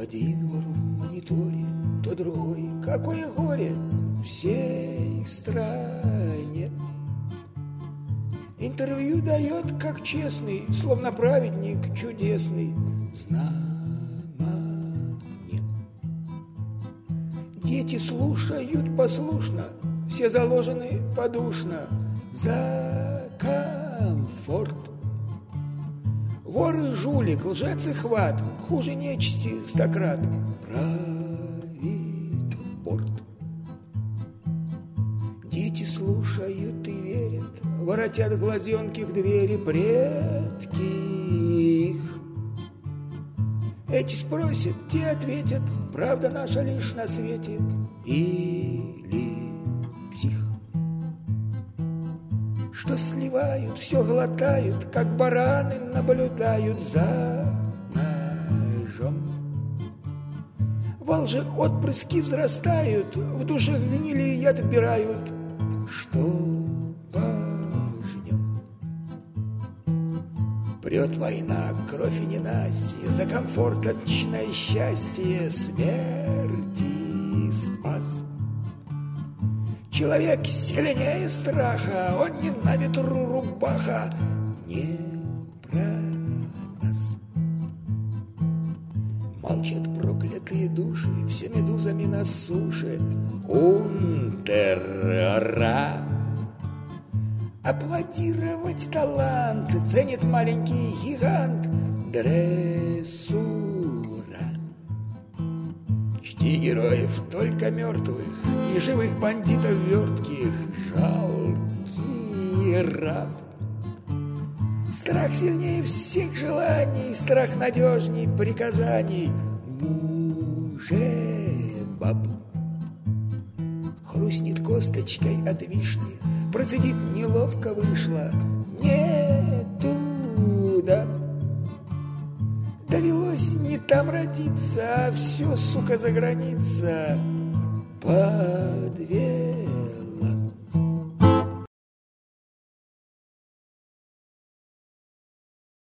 один вор в мониторе, то другой. Какое горе всей стране. Интервью дает, как честный, словно праведник чудесный, знаменем. Дети слушают послушно, все заложены подушно за комфорт. Вор и жулик, лжец и хват, хуже нечисти стократ, правит борт. Дети слушают и верят, воротят глазенки к двери предки их. Эти спросят, те ответят, правда наша лишь на свете или псих. Что сливают, все глотают, как бараны наблюдают за ножом. Во лжи отпрыски взрастают, в душах гнили яд вбирают. Что пожнем? Прет война, кровь и ненастье, за комфорт отличное счастье, смерти спас. Человек сильнее страха, он не на ветру рубаха, не про нас. Молчат проклятые души, все медузами на суше. Унтер-ра. Аплодировать талант ценит маленький гигант. Дрессура. Чти героев только мертвых и живых бандитов вертких. Жалкий раб. Страх сильнее всех желаний, страх надежней приказаний. Мужебаб. Хрустнет косточкой от вишни, процедит, неловко вышло, не туда. Довелось не там родиться, а все, сука, за граница. Подвес.